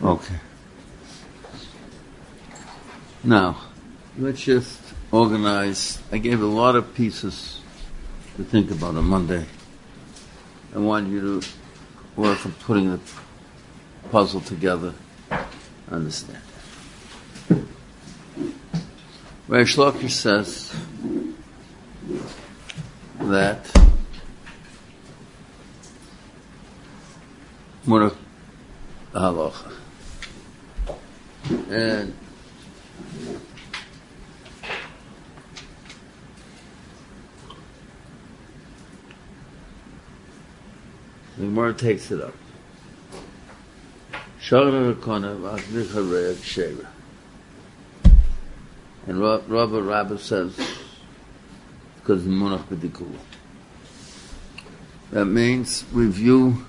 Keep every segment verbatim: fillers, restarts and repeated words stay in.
Okay. Now, let's just organize. I gave a lot of pieces to think about on Monday. I want you to work on putting the puzzle together. Understand. Reish Lakish says that Murach halacha. And the Gemara takes it up. Shara Rakona V'Achdicha Re'ak Sheva. And Rabbi Rabbi says, because Munach B'Dikula. That means review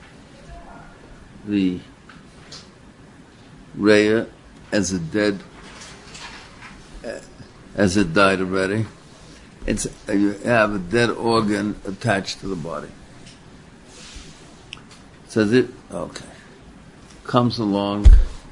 the Reya as a dead, as it died already. It's, you have a dead organ attached to the body. Says it, okay. Comes along,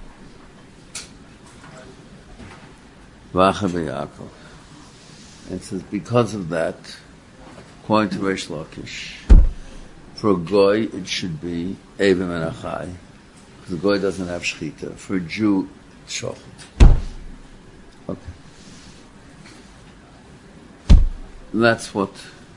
Vacha B'Yakov. And says, because of that, according to Reish Lakish, for a goy it should be Evim and Achai, because the goy doesn't have shechita. For a Jew, shochet. Okay. That's what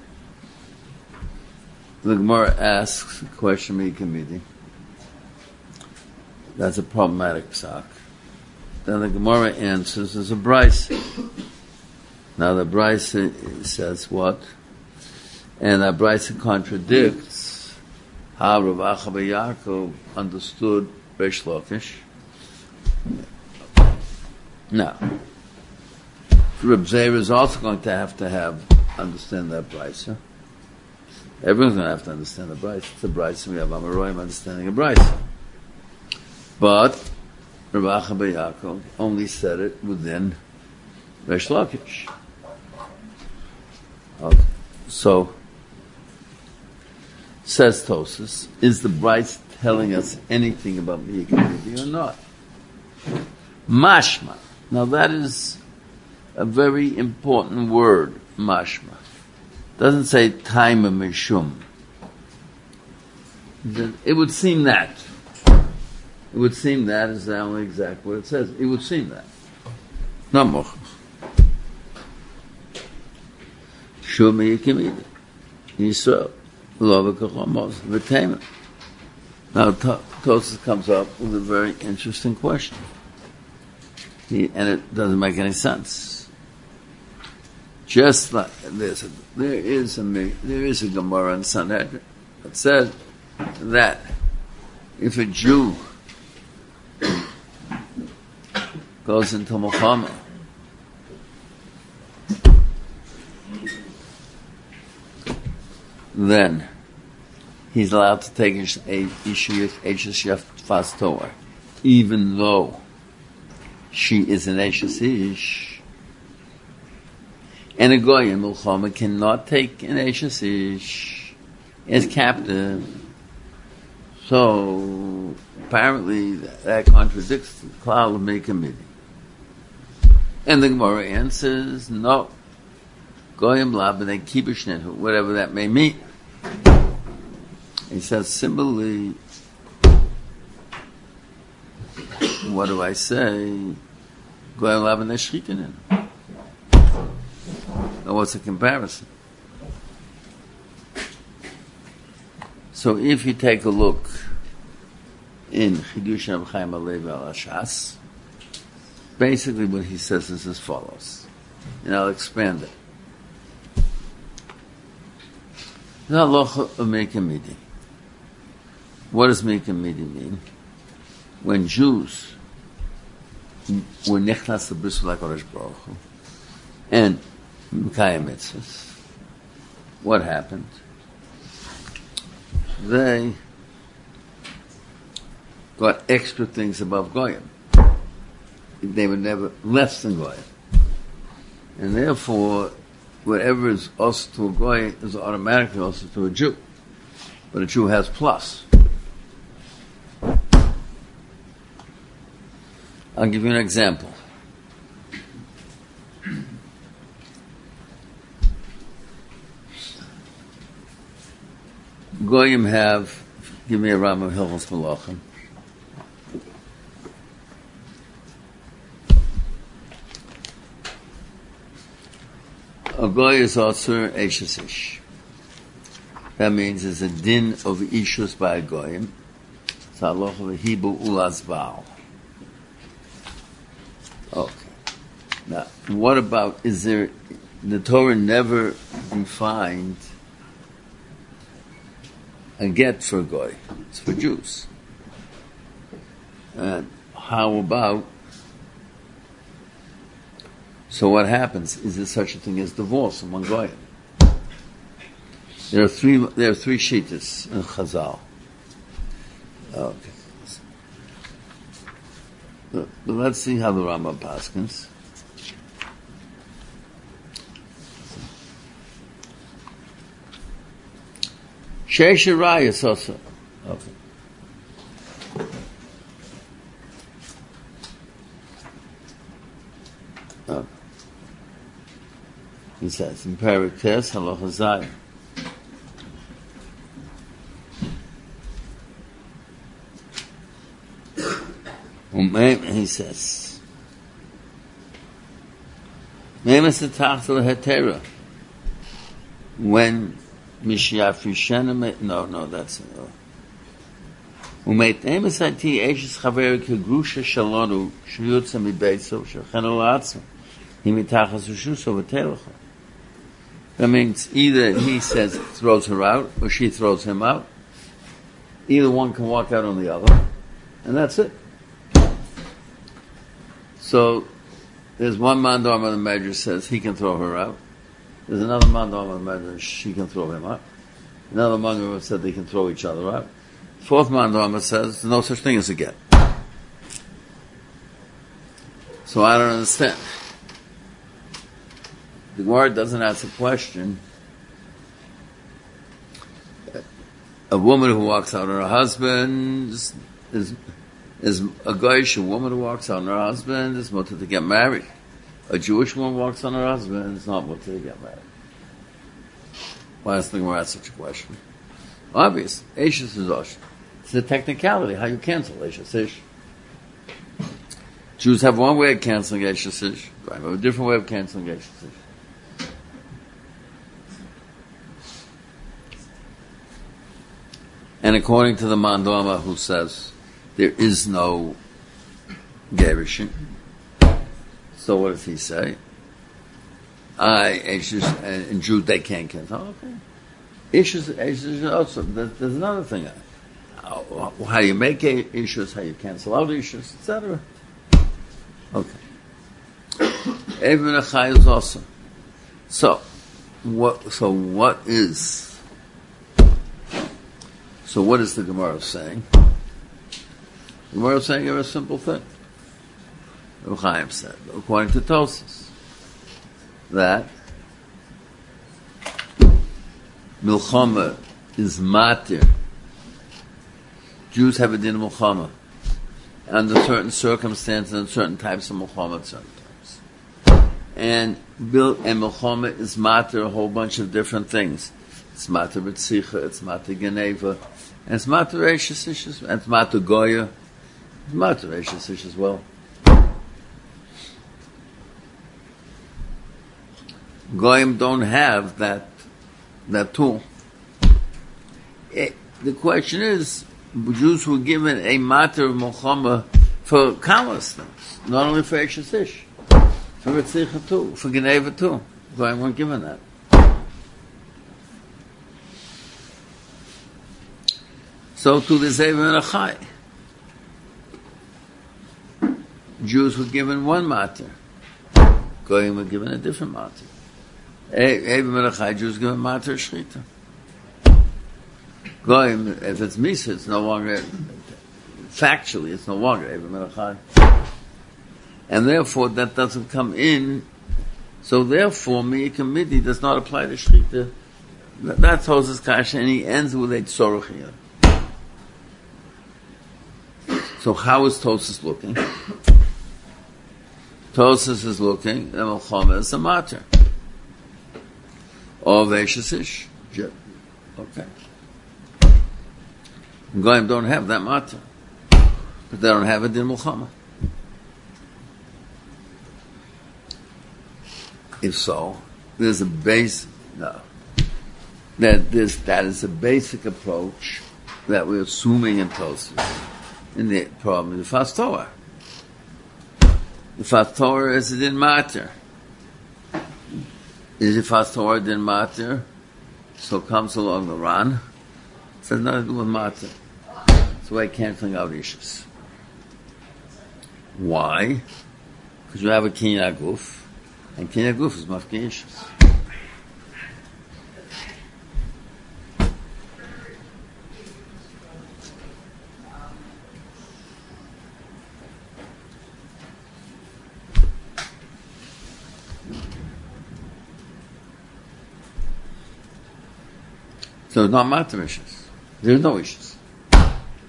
the Gemara asks a question Mikamidi. That's a problematic psak. Then the Gemara answers, there's a Bryce. Now the Bryce says what? And that Bryce contradicts how Rav Acha B'Yakov understood Reish Lakish. Now, Reb Zeir is also going to have to have understand that Bryce. Huh? Everyone's going to have to understand the Bryce. It's a Bryce, and we have Amaroyim understanding a Bryce. But Rav Acha B'Yakov only said it within Reish Lakish. Okay. So, says Tosas, is the Bryce telling us anything about Miyakamidi or not? Mashma. Now that is a very important word, mashma. Doesn't say time of mishum. It would seem that. It would seem that is the only exact what it says. It would seem that. Not mochus. Shumi Yikimida. Yisrael. Lo v'kachamos. V'tema. Now Tosas comes up with a very interesting question. He, and it doesn't make any sense. Just like this, there is a there is a Gemara in Sanhedrin that says that if a Jew goes into Muhammad, then he's allowed to take a Isha Fast Torah, even though she is an Eishes Ish. And a Goy in Mulchama cannot take an Eishes Ish as captive. So, apparently, that contradicts the Klal of Mekamidi. And the Gemara answers, no. Goyim Labane Kibushnet, whatever that may mean. He says, similarly, what do I say? Goyim Labane Shchitanin. Now, what's the comparison? So, if you take a look in Chidush Reb Chaim Alevi al Ashas, basically what he says is as follows, and I'll expand it. The halacha of Mekamidi. What does Mekamidi mean? When Jews were nichnas to bris l'HaKadosh Baruch Hu and Mekayim mitzvahs, what happened? They got extra things above Goyim. They were never less than Goyim. And therefore, whatever is also to a Goy is automatically also to a Jew. But a Jew has plus. I'll give you an example. Goyim have, give me a Rambam Hilchos Malachim. A goy is also Eishes Ish. That means there's a din of Ishus by a goyim. It's halacha v'hibu ulas baal. Okay. Now, what about, is there, the Torah never defined a get for a goy. It's for Jews. And how about, so what happens? Is there such a thing as divorce among goyim? There are three, there are three shittas in Chazal. Okay. But let's see how the Rambam paskins. Sheish Rayas also. Okay. Okay. He says in Parak Tes Halacha Zayin. He says, when Mishyafrishana, no, no, that's no. Umeit emisati eishes chaver kegrusha shalonu shiyutza mibeitzo shachenu la'atzma himitachas ushuso v'telecha. That means either he says throws her out or she throws him out. Either one can walk out on the other, and that's it. So there's one mandam of the Medrash says he can throw her out. There's another mandam of the Medrash she can throw him out. Another mandam said they can throw each other out. Fourth mandam says there's no such thing as a get. So I don't understand. The word doesn't answer the question. A woman who walks out on her husband is, is, is a goyish. A woman who walks out on her husband is mutter to get married. A Jewish woman walks on her husband is not mutter to get married. Why is the Gemara ask such a question? Obvious. Eishes is osh. It's the technicality, how you cancel Eishes ish. Jews have one way of canceling Eishes ish. Right, have a different way of canceling Eishes ish. And according to the Mandama who says there is no Gerushin, so what does he say? I, Eishes, and in Jews they can't cancel. Oh, okay. Issues, issues also. There's, there's another thing. How, how you make issues, how you cancel out issues, et cetera. Okay. Even a chai is also. So, what? So what is? So what is the Gemara saying? The Gemara is saying a very simple thing. Reb Chaim said, according to Tosfos, that Milchama is matir. Jews have a din of Milchama under certain circumstances and certain types of Milchama at certain times. And Bil and Milchama is matir a whole bunch of different things. It's matir b'tzicha, it's matir geneva, and it's matir eishes ish, and it's matir goya, it's matir eishes ish as well. Goyim don't have that that tool. It, the question is, Jews were given a matter of Milchama for countless things, not only for Eishes Ish, for Ritzicha too, for Geneva too. Goyim weren't given that. So to the Zeva and Achai, Jews were given one matter. Goyim were given a different matter. Even when a Chai Jew is given matter Shrita. Goyim, if it's Misa, it's no longer, factually, it's no longer Even when a Chai. And therefore, that doesn't come in. So therefore, Miyik Midi does not apply to Shrita. That's Hos's Kasha, and he ends with a Tzorach here. So how is Tosfos looking? Tosas is looking, and Melchama is a matter. All Veshasish. Okay. Goyim don't have that matter. But they don't have it in Melchama. If so, there's a base, no. That, there's, that is a basic approach that we're assuming in Tosas in the problem of the Fas Torah. The Fas Torah is it didn't matter. Is it Fas Torah didn't matter? So comes along the Ran. It says nothing to do with matter. It's the way canceling out issues. Why? Because you have a Kinyan Guf, and Kinyan Guf is mafkin issues. So it's not matter issues. There's no issues. Okay.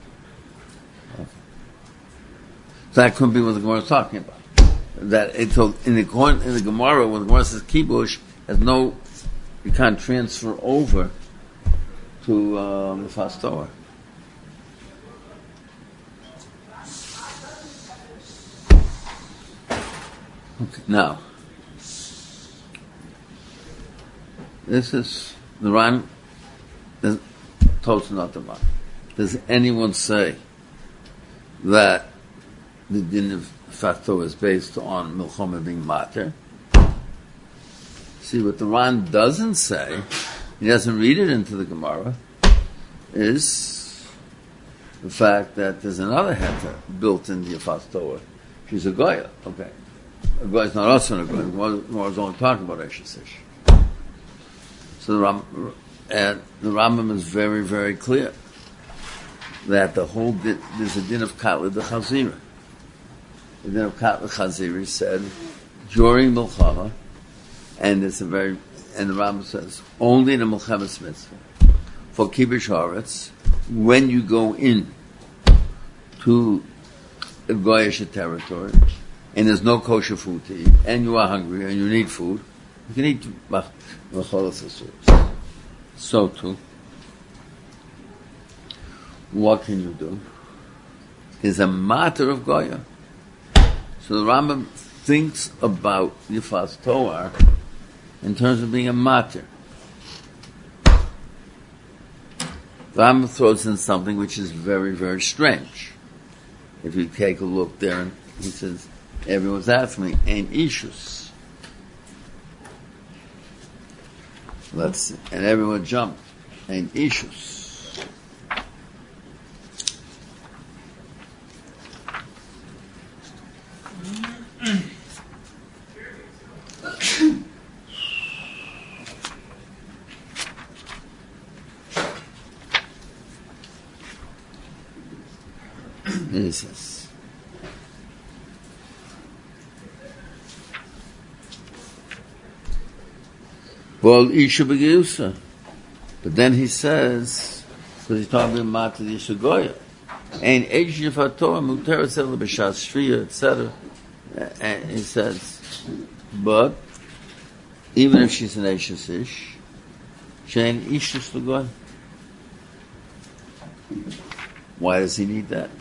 So that couldn't be what the Gemara is talking about. That it told, in the in the Gemara, when the Gemara says kibush, has no, you can't transfer over to um, the Fas Torah. Okay, now this is the Ran. Totally not the Ran. Does anyone say that the din of Fas Torah is based on Milchama being mater? See, what the Ran doesn't say, he doesn't read it into the Gemara, is the fact that there's another heta built into the Fas Torah. She's a Goya. Okay. A Goya is not also a Goya. The Gemara is only talking about Eshes Ish. So the Ram, and the Rambam is very, very clear that the whole din, there's a din of Katla the Chazira. The din of Katla Chazira said during Milchama, and it's a very, and the Rambam says only in the Milchama Mitzvah for Kibush Haaretz when you go in to a Goyish territory and there's no kosher food to eat and you are hungry and you need food, you can eat Macholas Asuros. So too, what can you do? Is a matter of Goya. So the Rambam thinks about the Fas Torah in terms of being a matter. The Rambam throws in something which is very, very strange. If you take a look there, and he says, everyone's asking me, ain't issues. Let's see. And everyone jumped. And issues. Jesus. Well, Isha Begeusa. But then he says, because he's talking about the Isha Goya, and Eish Torah Mutera Sela B'Shas Shriya, et cetera. And he says, but even if she's an Eishes Ish, she ain't Ishus to Goya. Why does he need that?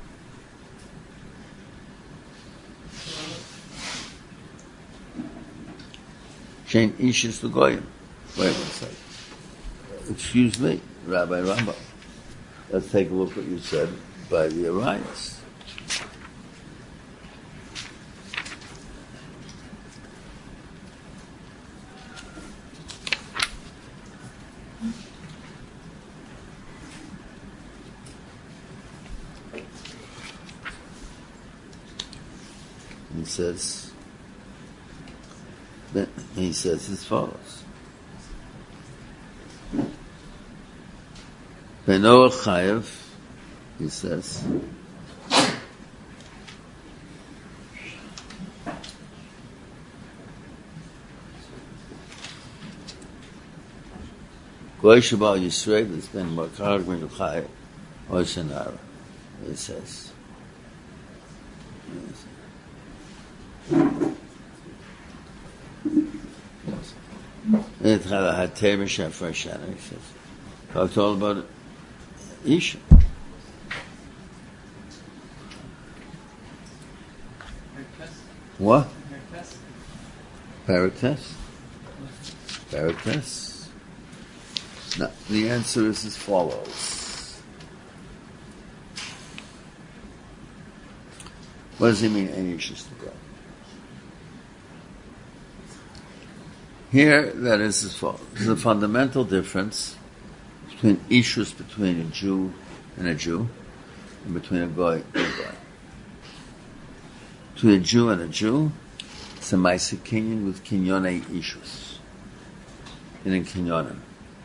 Shein Ishus to Goyim. Wait a second. Excuse me, Rabbi Rambam. Let's take a look at what you said by the Arias. He says, he says as follows. Benoah Chayev, he says, Goy Shabal Yisrael has been Makar Gmin Chayev, Oshanara, he says. Talks all about Isha. What? Paraktes? Paraktes? No, the answer is as follows. What does he mean, any issues to God? Here, that is as follows. There's a fundamental difference between issues between a Jew and a Jew, and between a Goy and a Goy. Between a Jew and a Jew, it's a Maisa Kinyan with Kinyone issues. And in Kinyonim.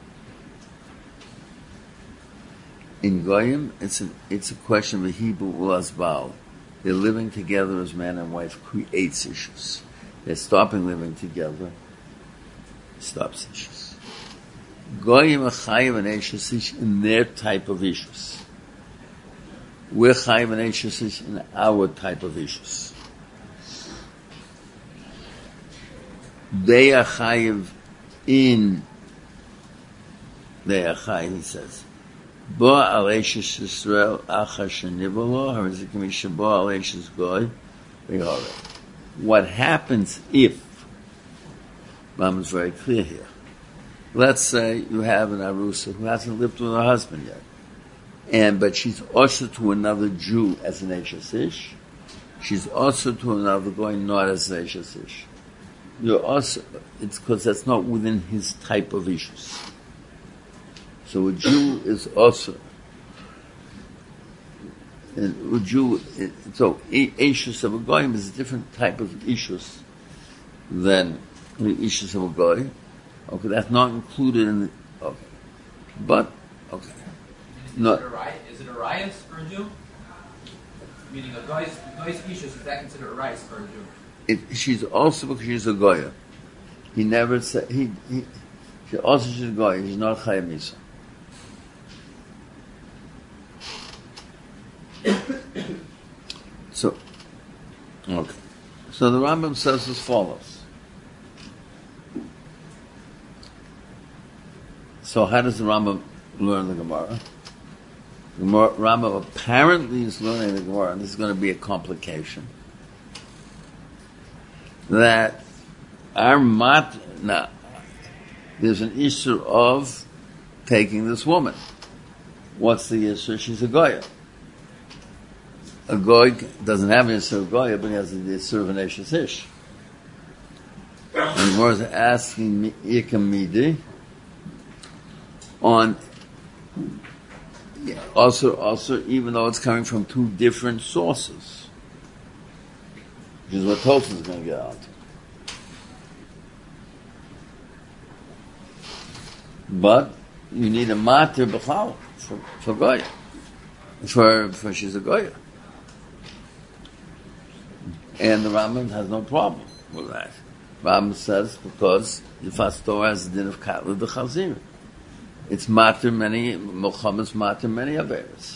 In Goyim, it's a, it's a question of a Hebrew Ulazbal. They're living together as man and wife creates issues. They're stopping living together, stops issues. Goyim are Chayiv and Eishes in their type of issues. We're Chayiv and Eishes in our type of issues. They are Chayiv in, they are Chayiv, he says. Bo al Eishes Yisrael acha shenibolo, harizikimi shebo al Eishes Goy, v'yore. What happens if, Ram is very clear here. Let's say you have an Arusa who hasn't lived with her husband yet, and but she's also to another Jew as an Eishes Ish. She's also to another going not as an Eishes Ish. You're also, it's because that's not within his type of issues. So a Jew is also, and a Jew, so issues of a goyim is a different type of issues than the issues of a goy. Okay, that's not included in the, okay. But, okay. Is, no. it a, is it a riot for a Jew? Meaning a guy's, a guy's issues, is that considered a riot for a Jew? It, she's also because she's a goya. He never said, he, he, she also she's a goya, she's not Chayim Misa. So, okay. So the Rambam says as follows. So how does the Rambam learn the Gemara? The Rambam apparently is learning the Gemara, and this is going to be a complication. That our mat, now, there's an issue of taking this woman. What's the issue? She's a Goya. A Goy doesn't have an issue of Goya, but he has the issue of an Eishes Ish. And we're asking Ikamidi on also, also, even though it's coming from two different sources, which is what Tosfos is going to get out. But you need a mater b'chal for, for Goya, for, for she's a Goya. And the Rambam has no problem with that. Rambam says because the fast Torah has the din of Katla the Chazir. It's matter many, Muhammad's matter many Averis.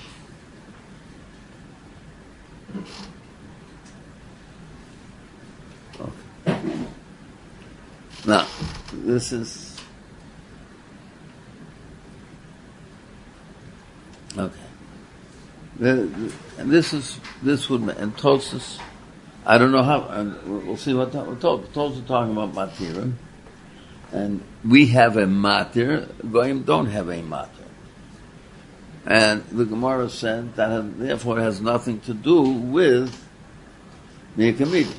Okay. Now, this is okay. And this is this would and Tosfos. I don't know how. And we'll see what we're told. Tosfos are talking about matirim, and we have a matir. Goyim don't have a matir, and the Gemara said that has, therefore it has nothing to do with Mikamidi.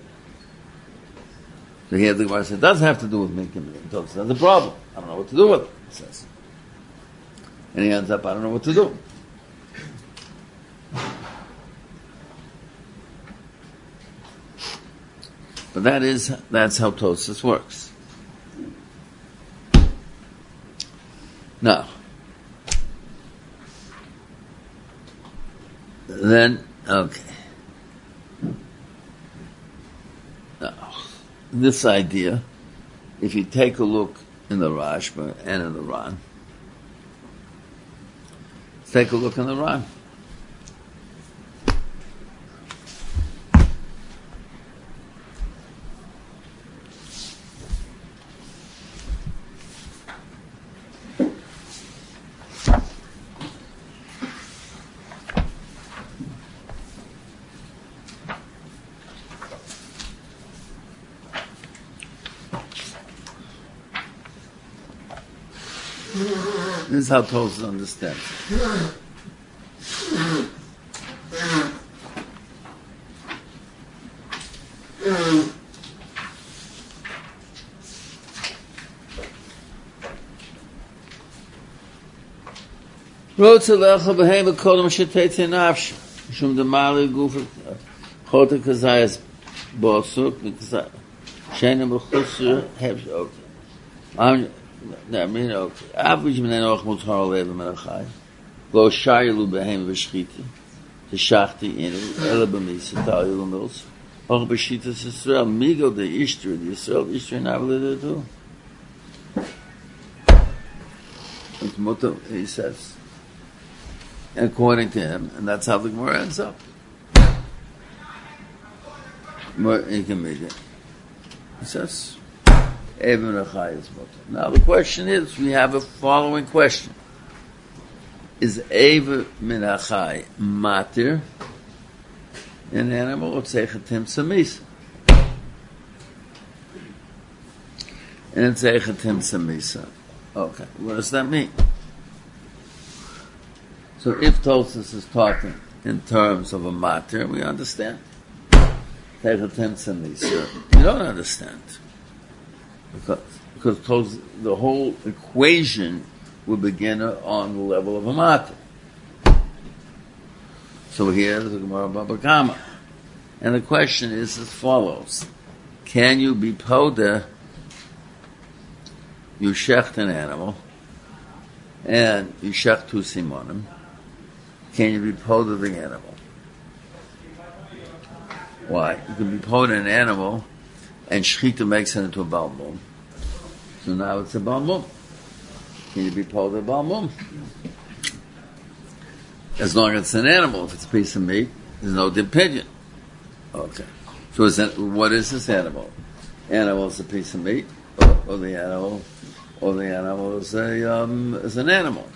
So here the Gemara said it does have to do with Mikamidi. Tosfos says that's a problem. I don't know what to do with it. He says, and he ends up I don't know what to do. But that is, that's how Tosfos works. Now, then, okay. Now, this idea, if you take a look in the Rashba and in the Ran, take a look in the Ran. This is how Tosfos understands. Rotze lecha b'heim v'kodem shetetzei nafsh shum demali guf chote kazayas bosuk shenem b'chusur hebsh ok. I'm I mean okay. Average men noch mutar leben mit achai. Lo shaylu b'heim v'shchiti. The shachti in ele b'mis ta'ilu mils. Och b'shitas Yisrael migo de Ishtri the Yisrael Ishtri navle do. It's mutar he says. According to him, and that's how the Gemara ends up. More intermediate. He says, Even Achai is mutar. Now the question is, we have a following question. Is Eva min Achai matir an animal or tzechatim samisa? And tzechatim samisa. Okay, what does that mean? So if Tosfos is talking in terms of a matter, we understand. Tzechatim samisa. You don't understand. Because, because Tosfos, the whole equation will begin on the level of a matter. So here is the Gemara Baba Kama. And the question is as follows. Can you be poda, you shecht an animal, and you shecht two simonim, can you be poda the animal? Why? You can be poda an animal, and shechita makes it into a balmum. So now it's a balmum. Can you be poda a balmum? As long as it's an animal, if it's a piece of meat, there's no opinion. Okay. So is that, what is this animal? Animal is a piece of meat, or, or the animal, or the animal is a um, is an animal.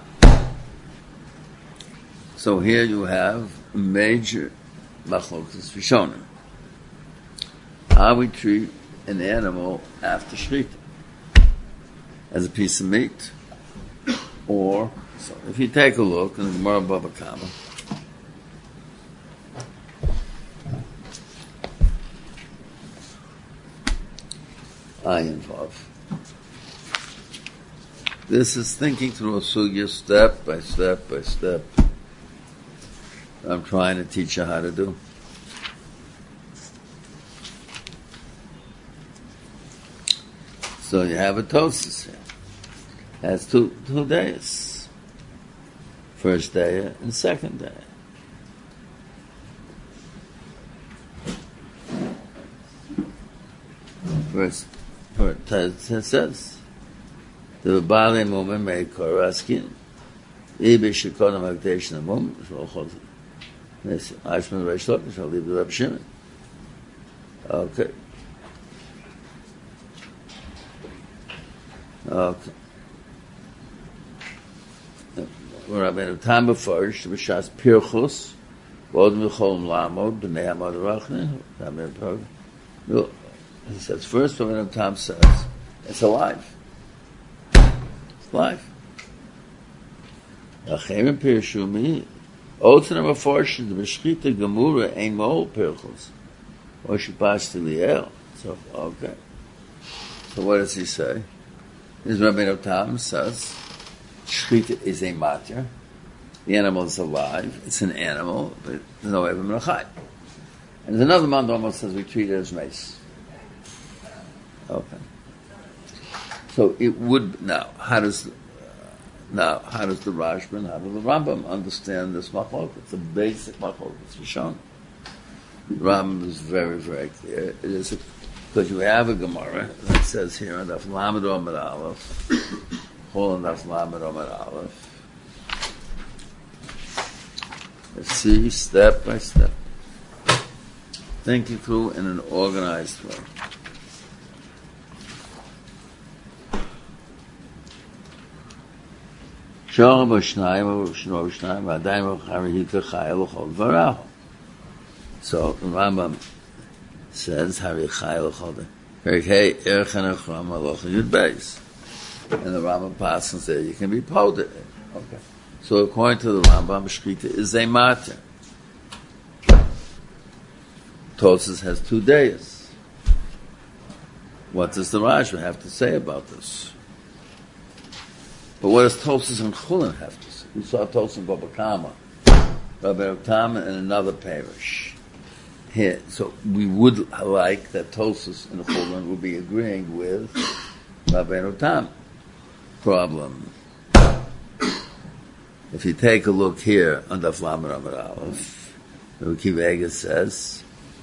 So here you have major machlokas rishonim. How we treat an animal after shechita, as a piece of meat, or so. If you take a look in the Gemara Baba Kama. Ayin Vav. This is thinking through a sugya step by step by step. I'm trying to teach you how to do. So you have a Tosfos here. It has two two days. First day and second day. First, first it says, the Baalei Mumim made Koraskin, Ibi Shekodam Akdesh Namum, Shalchot, Ashman Reish Lakish, I'll leave the Reb Shimon. Okay. Okay. Rabbeinu Tam beforish b'shas pirchus v'od micholim lamod b'nei hamad rachnin. He says first. Rabbeinu Tam says it's alive. It's alive. Achim pirshu mi otzen beforish the b'shchita gemura ein mohol pirchus or shipas tiliel. So okay. So what does he say? His Rabbeinu Tam says shechita is a matter. The animal is alive. It's an animal, but there's no Eva min Achai. And there's another man that almost says we treat it as mace. Okay. So it would now. How does uh, now? How does the Rashba, how does the Rambam understand this machlok? It's a basic machlok. It's Rishon. The Rambam is very, very clear. It is a, because you have a Gemara that says here in Daf Lamed Amud Aleph. Hold on, that's Lamed Amud Aleph. Let's see, step by step. Thinking through in an organized way. So the Rambam says, Hari Chai L'chol. Hey, Erchen Echram Aloch Yud Beis. And the Rambam passes there, you can be poded. Okay. So according to the Rambam, Shkita is a matter. Tosas has two days. What does the Rajva have to say about this? But what does Tosas and Chulin have to say? We saw Tosas and Baba Kama, Rabbi Tam, and another parish. Here, so we would like that Tosas and Chulin would be agreeing with Rabbi Tam. Problem. If you take a look here on the Flam Ramad Aleph, Rabbi Kiva Eger says,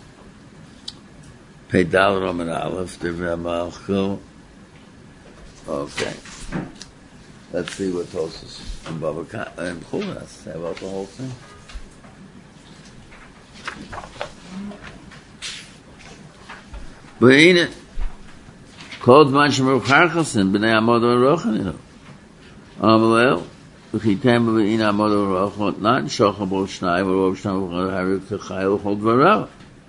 Peidal Ramad Aleph, Divrei Malchus. Okay. Let's see what Tosas and Baba Kama and Chulin has to say about the whole thing. But in it, called Manshim Rucharchasin, B'nei Amodo Rochanihu. Amalel, V'chitem B'in Amodo Rochot, not Shocham Bo Shnai, V'rov Shnai V'chad Haru K'chai L'chol Dvarav.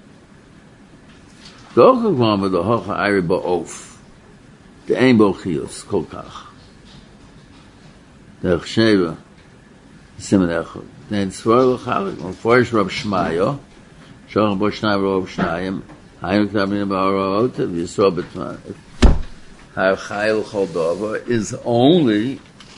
Docha Kvam V'do Hocha Ayri Ba'of. De'ein Bo Chiyos, Kol Kach. Derech Sheva, Simen Echad. Then Tzvor L'chalik, M'forish Rab Shmayo, Shocham Bo Shnai V'rov Shnayim, Hainu K'tabin Ba'arot, V'yisro B'tman. Chayil Choldova is only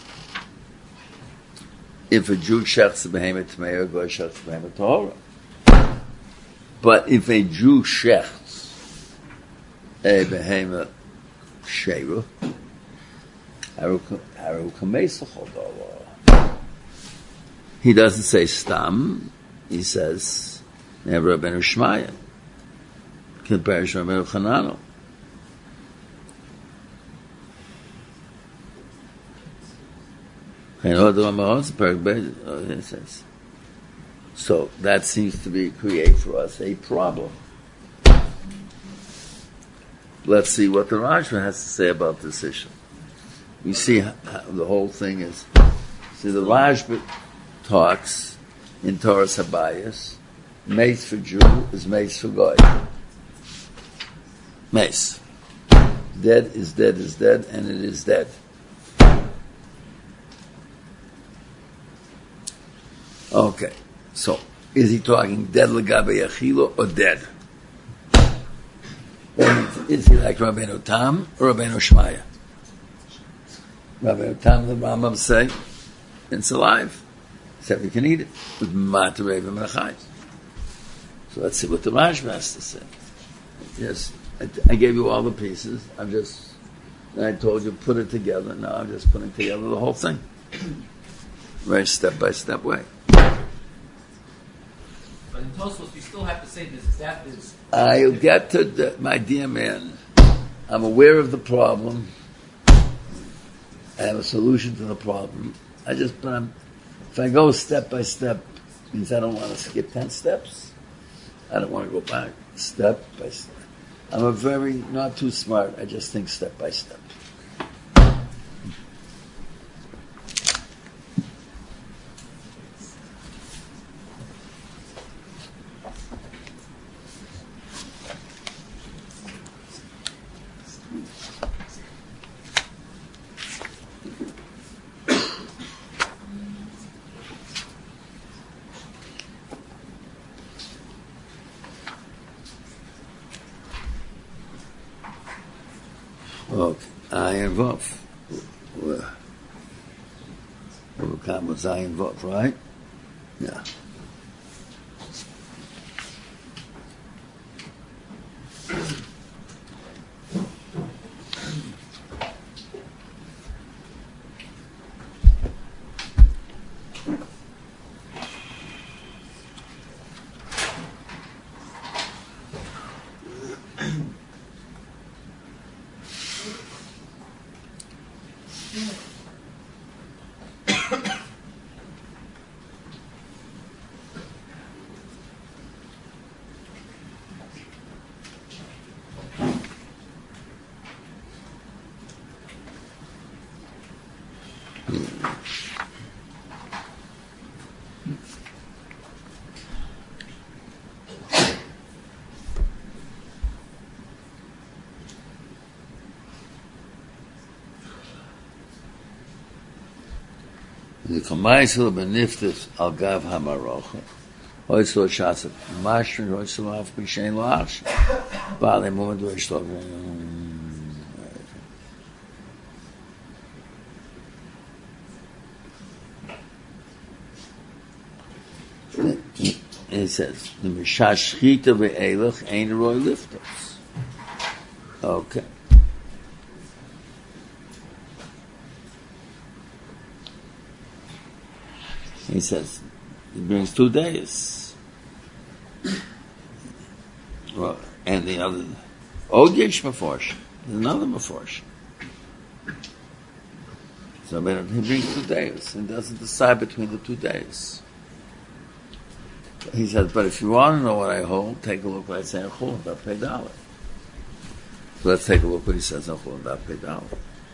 if a Jew shechs a behemoth tmei or goy shechs a behemoth tahora. But if a Jew shechs a behemoth sheru, haru kameis Choldova. He doesn't say stam. He says never Rabbeinu Shmaya. Compared to Rabbeinu Chananel. So that seems to be create for us a problem. Let's see what the Rajva has to say about this issue. We see how the whole thing is. See, the Rajva talks in Torah Sabayas, mace for Jew is mace for Goy. Mace. Dead is dead is dead, and it is dead. Okay, so is he talking dead legabe achilo or dead? And is he like Rabbeinu Tam or Rabbeinu Shmaya? Rabbeinu Tam, the Rambam say, it's alive. Except we can eat it with matarevim and achayim. So let's see what the Rajva has to say. Yes, I, I gave you all the pieces. I'm just, I told you put it together. Now I'm just putting together the whole thing. Very step by step way. But in Tosfos, we still have to say this. That is. I'll get to the, my dear man. I'm aware of the problem. I have a solution to the problem. I just, but I'm, if I go step by step, means I don't want to skip ten steps. I don't want to go back step by step. I'm a very not too smart. I just think step by step. Okay, Ayin Vav. Overcome was Ayin Vav, right? Yeah. The Kamaisel beniftis al gav hamarocha. Hoytzlo shatz mashrin hoytzlo af b'shein la'ach. Ba'alei moment hoytzlo. It says the mishash shchita ve'elach ein roy liftos. Okay. He says he brings two days. Well, and the other, Od Yesh Meforsh, another Meforsh. So but he brings two days and doesn't decide between the two days. He says, but if you want to know what I hold, take a look what I say in Chul and Daf Pei Dalet. So let's take a look what he says in Chul and Daf Pei Dalet.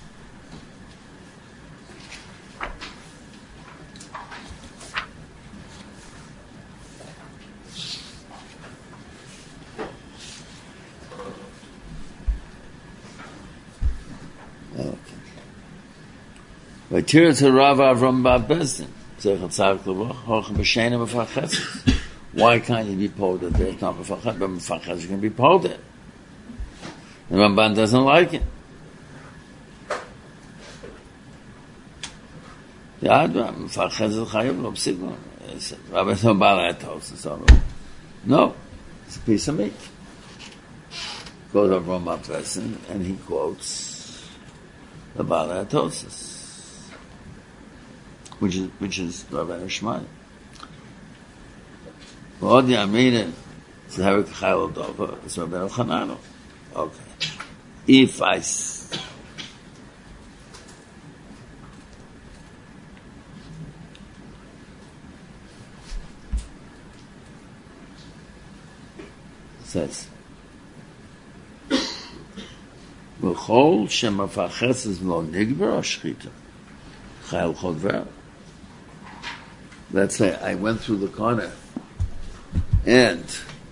V'tirat harav Avram bar Bezdin. Why can't he be pulled at there? Not mefachad, but mefachad can be pulled at. The Ramban doesn't like it. The Adra, mefachad is chayav lo b'signal. Rabbi said, Baal HaTos. No, it's a piece of meat. Goes over Avram bar Bezdin, and he quotes the Baal HaTos. Which is which is Rabbi Shmai. V'od Yamina Zaharik Chayil Dova is Rabbi Chanano. Okay. If I s- says V'chol shemafachas is lo nigber or shchita Chayil Chodver. Let's say I went through the corner and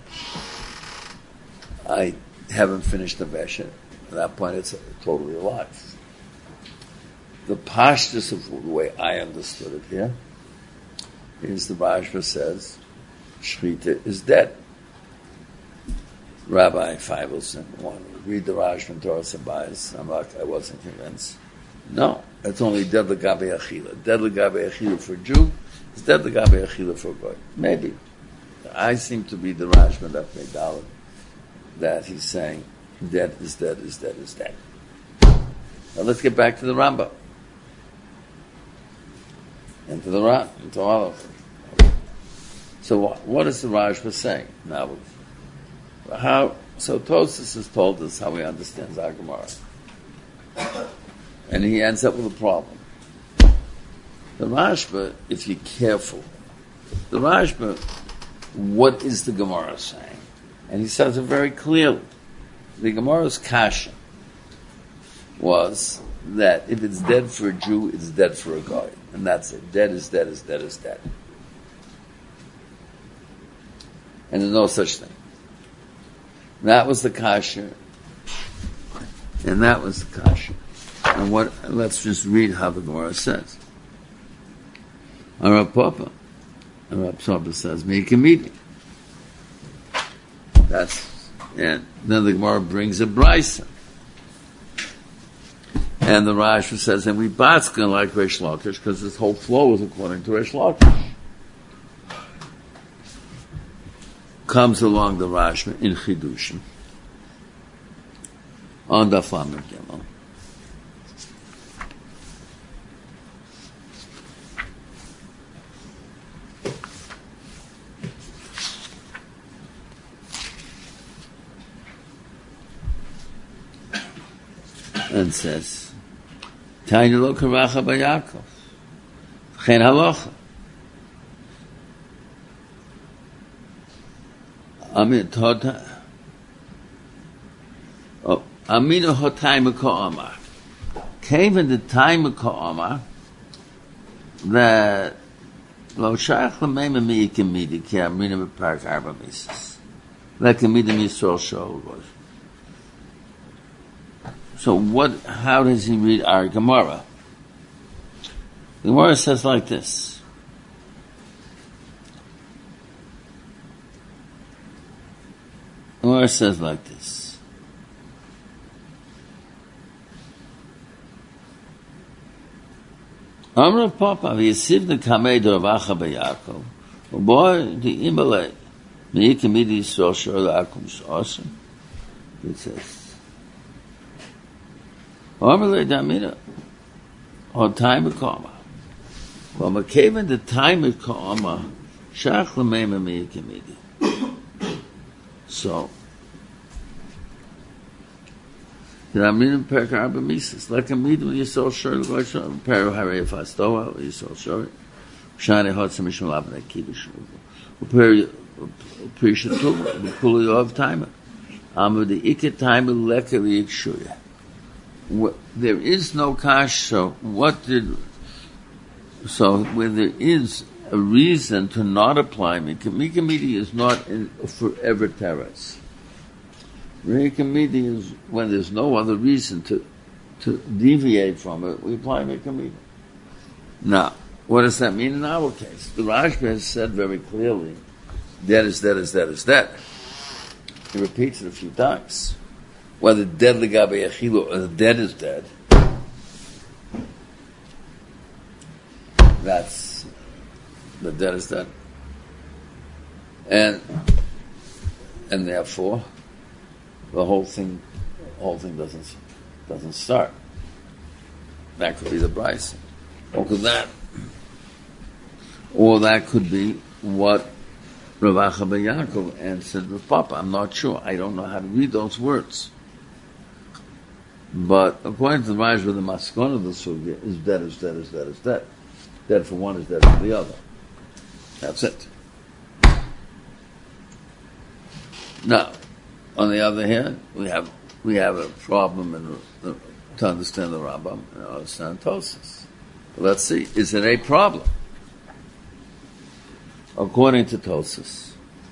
I haven't finished the Vesha. At that point, it's totally alive. The pashtus of the way I understood it here is the Rashba says Shchita is dead. Rabbi Feivelson wanted to read the Rashba and Torah Sabayis. I'm like, I wasn't convinced. No, it's only dead l'gabe achila. Dead l'gabe achila for a Jew. It's dead l'gabe achila for a goy. Maybe. I seem to be the Rashba that made Dalet that he's saying dead is dead is dead is dead. Now let's get back to the Rambam and to the Ram, to all of them. So what, what is the Rashba saying now? How? So Tosfos has told us how he understands our Gemara, and he ends up with a problem. The Rashba, if you're careful, the Rashba, what is the Gemara saying? And he says it very clearly. The Gemara's kasha was that if it's dead for a Jew, it's dead for a guy. And that's it. Dead is dead is dead is dead. And there's no such thing. That was the kasha. And that was the kasha. And what, let's just read how the Gemara says. Arab Papa. Arab Papa says, make a meeting. That's, and then the Gemara brings a brisa. And the Rashi says, and we batzka like Reish Lakish, because this whole flow is according to Reish Lakish. Comes along the Rashi in Chidushim. On the Famir Gimel. And says, Tanya lo karacha b'Yaakov, chen halacha. Amin tota. Oh, aminu hotayim ka'amar. Came in the time of ka'amar that lo shayach l'meim mi yikemidi ki aminu b'parak arba mises. L'kemidi Yisrael shol was. So what? How does he read our Gemara? The The Gemara says like this. The Gemara says like this. Amra Papa v'yisiv the kamei d'Ravacha b'Yakov u'boy the imalei me'ikimidi Yisrael shor l'Akum sh'osim. It says Amra le'damina or time kama. Well, McCaven, the time of Ka'ama, Shach L'meima Me'ikimidi. So, the Aminim Perk Arba Mises, like a medium Yisrael Shor, L'Goshor, Peru Harei Fastoa, Yisrael Shor, Shani Hotzim Mishum Labna Kiddush, Uperi Prishatuma, Upuli of Time, Amr the Ike Time Lekari Ikshuya. There is no kash, so what did, so where there is a reason to not apply Mikamidi is not in forever teretz. Mikamidi is when there's no other reason to, to deviate from it, we apply Mikamidi. Now, what does that mean in our case? The Rashba has said very clearly, dead is dead is dead is dead. He repeats it a few times. Whether dead legabe achilu or the dead is dead, that's the dead is dead, and and therefore the whole thing, the whole thing doesn't doesn't start. That could be the price, or could that, or that could be what Ravacha ben Yaakov answered with Papa. I'm not sure. I don't know how to read those words. But according to the Rashba, the maskon of the sugya is dead, is dead, is dead, is dead. Dead for one is dead for the other. That's it. Now, on the other hand, we have we have a problem in the, to understand the Rambam and understand Tosfos. Let's see, is it a problem? According to Tosfos,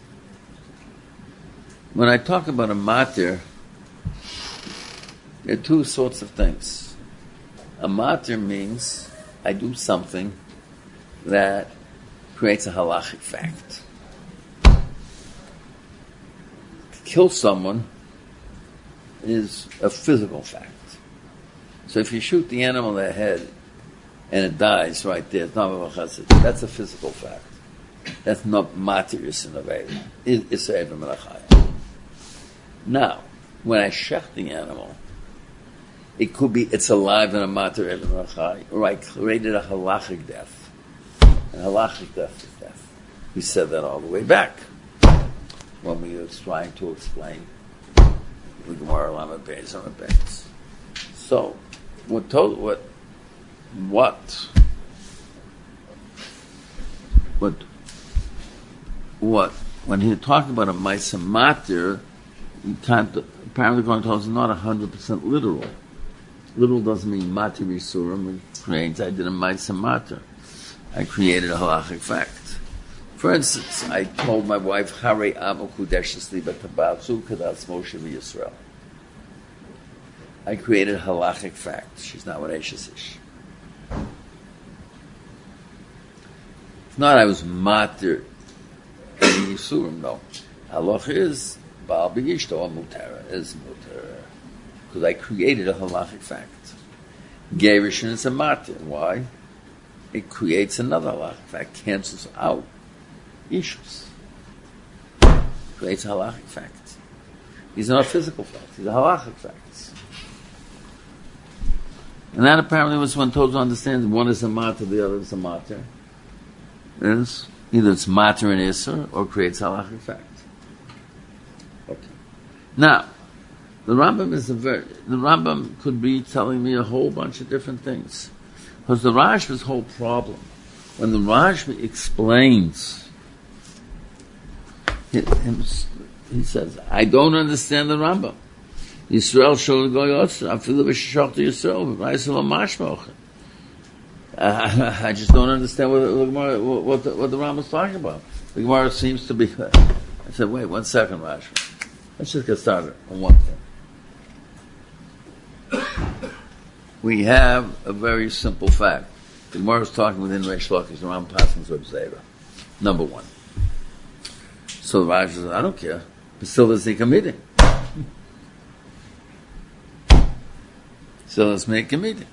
when I talk about a matir, there are two sorts of things. A matir means I do something that creates a halachic fact. To kill someone is a physical fact. So if you shoot the animal in the head and it dies right there, that's a physical fact. That's not matir yisinavei. It's a evim melachai. Now, when I shech the animal, it could be it's alive in a matir evim melachai, or I created a halachic death. And halachic death is death. We said that all the way back when we were trying to explain the Gemara Lamed Beis on the Beis. So, what told what what what what when he talked about a Maisa Matir, you can't apparently going to tell us not a hundred percent literal. Literal doesn't mean Matir Yisurim. It creates I did a Maisa Matir. I created a halachic fact. For instance, I told my wife, Harei Amo Kudeshes Liba Tabatzu Kadas Moshe Yisrael. I created a halachic fact. She's not what Eshes Ish. It's not I was matir in Yisurim, no. Halach is Baal B'Yishto or Mutera is Mutera. Because I created a halachic fact. Gerishin is a matir. Why? It creates another halachic fact, cancels out issues. Creates a halachic fact. These are not physical facts, these are halachic facts. And that apparently was when Tozo understands one is a matir, the other is a matir. Is either it's matir and isser or creates halachic fact. Okay. Now, the Rambam is a very the Rambam could be telling me a whole bunch of different things. Because the Rashba's whole problem, when the Rashba explains, he, he says, I don't understand the Rambam. Yisrael shol go yotzer, afilu b'shachta Yisrael, v'raisel mashmoch. I just don't understand what, what, what, the, what the Rambam's talking about. The Gemara seems to be, I said, wait, one second, Rashba. Let's just get started on one thing. We have a very simple fact. The Gemara is talking within Reish Lakish, the Ram Pasins of Zera. Number one. So the Rav says, I don't care. But still there's a meeting. So let's make a meeting.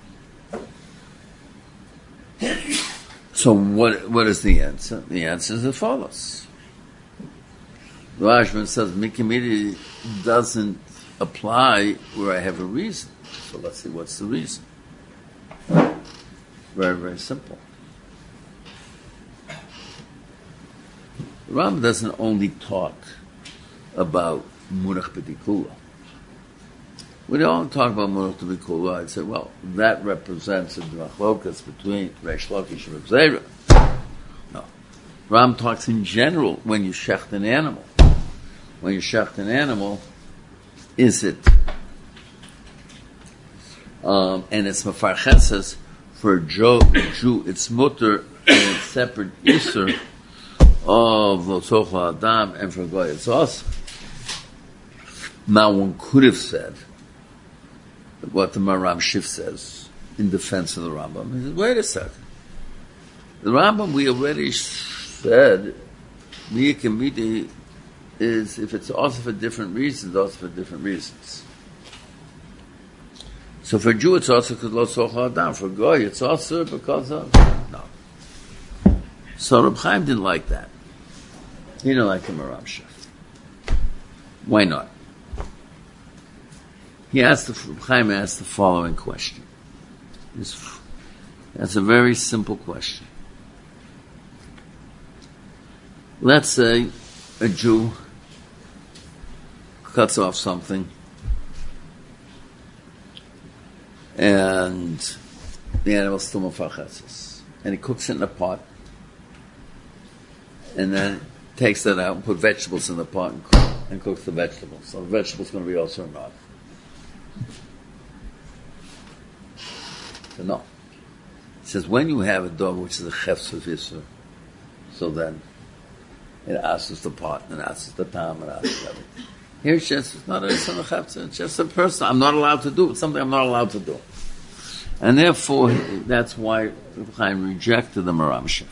So what what is the answer? The answer is as follows. The Rashban says Mikimidi doesn't apply where I have a reason. So let's see what's the reason. Very, very simple. The Rambam doesn't only talk about Munach B'Dikula. We don't talk about Munach B'Dikula. I'd say, well, that represents a machlokas between Reish Lakish and Reb Zera. No. Ram talks in general when you shecht an animal. When you shecht an animal, is it um, and it's mefarcheses for a Jew, Jew it's mutter and it's separate isser of Lotocha Adam and for Goy it's also. Now one could have said what the Maram Shif says in defense of the Rambam. He says, wait a second. The Rambam we already said Miyakimidi is if it's also for different reasons, also for different reasons. So for a Jew, it's also because lo socha adam. For a Goy, it's also because of no. So Reb Chaim didn't like that. He didn't like the Maram Shef. Why not? He asked the Reb Chaim asked the following question. It's, that's a very simple question. Let's say a Jew cuts off something and the animal's still mefarcheses, and he cooks it in a pot and then takes that out and put vegetables in the pot and, cook, and cooks the vegetables. So the vegetables going to be also or not? So no. He says when you have a dog which is a chefs of Yisur, so then it asks the pot and asks the tam and asks everything. Here it's just it's not a chefs, it's just a person. I'm not allowed to do. It's something I'm not allowed to do. And therefore, that's why Reb Chaim rejected the Maram Shef.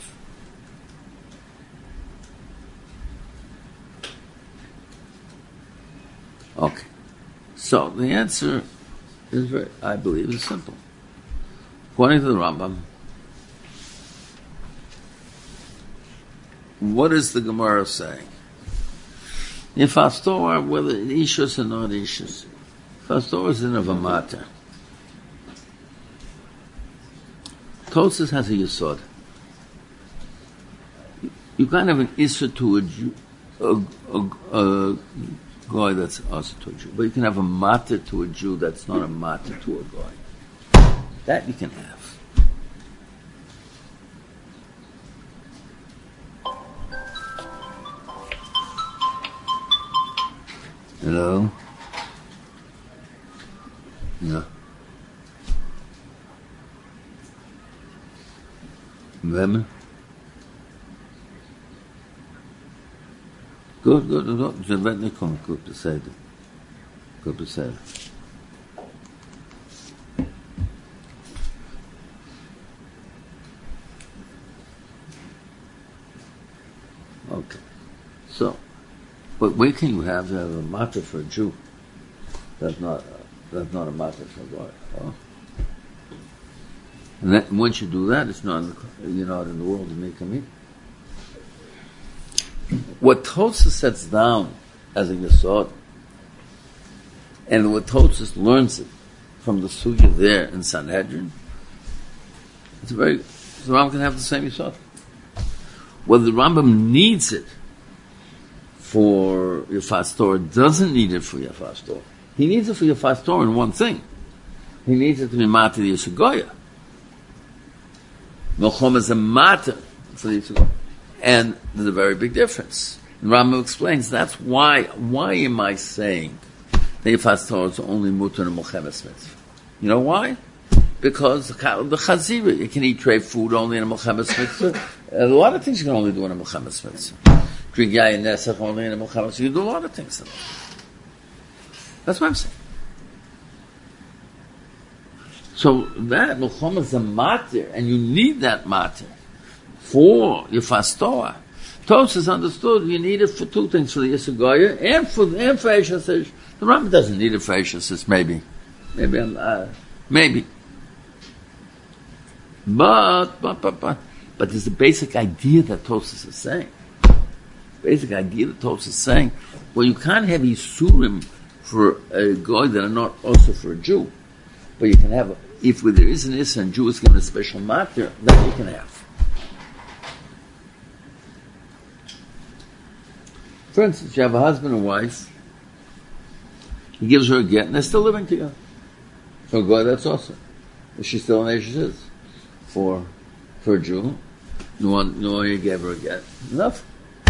Okay. So the answer is very, I believe, is simple. According to the Rambam, what is the Gemara saying? If Astor, whether Ishus or not Ishus, if Astor is in a Vamata, Tosas has a Yisod. You can't have an Issa to a Jew, a, a, a Goy that's also to a Jew, but you can have a Mata to a Jew that's not a Mata to a Goy. That you can have. Hello? Yeah. Women? Good, good, good. Ze werd niet komen, goed bezijden. Goed bezijden. Okay. So, but where can you have, have a matter for a Jew? That's not, uh, that's not a matter for God. Oh. And that, once you do that, it's not, you're not in the world to make a meeting. What Tosfos sets down as a Yesod, and what Tosfos learns it from the Sugya there in Sanhedrin, it's very, the Rambam can have the same Yesod. Whether the Rambam needs it for Yafas Torah, doesn't need it for Yafas Torah. He needs it for Yafas Torah in one thing. He needs it to be Mata the Yishagoya. Melchom is a Mata for the Yishagoya. And there's a very big difference. And Rambam explains that's why, why am I saying the Yafas Torah is only Mutar and Melchemes Mitzvah? You know why? Because the Chazira, you can eat tray food only in a Melchemes Mitzvah. A lot of things you can only do in a Melchemes Mitzvah. Drink Yayin Nesach only in a Melchemes Mitzvah. You can do a lot of things in it. That's what I'm saying. So that Milchama is a matir, and you need that matir for your fastoa. Tosas understood you need it for two things, for the Yisugaya and for and for Eishas. The Rambam doesn't need it for Eishas, maybe. Maybe I'm, uh, maybe. But, but, but, but, but there's a basic idea that Tosas is saying. Basic idea that Tosas is saying, well, you can't have Yisurim for a guy that are not also for a Jew. But you can have, if there is an Issa and Jew is given a special matter, then you can have. For instance, you have a husband and wife, he gives her a get, and they're still living together. For a guy, that's awesome. Is she still an Ashes? For, for a Jew, no one, no one gave her a get. Enough.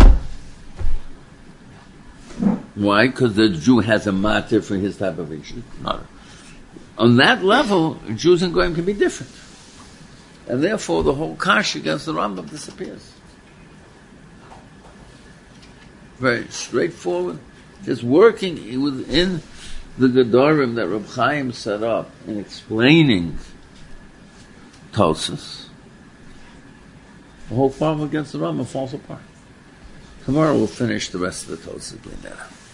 Why? Because the Jew has a matter for his type of issue. Not on that level, Jews and Goyim can be different, and therefore the whole kash against the Rambam disappears. Very straightforward. Just working within the Gedorim that Reb Chaim set up in explaining Tosas, the whole problem against the Rambam falls apart. Tomorrow we'll finish the rest of the Tosas.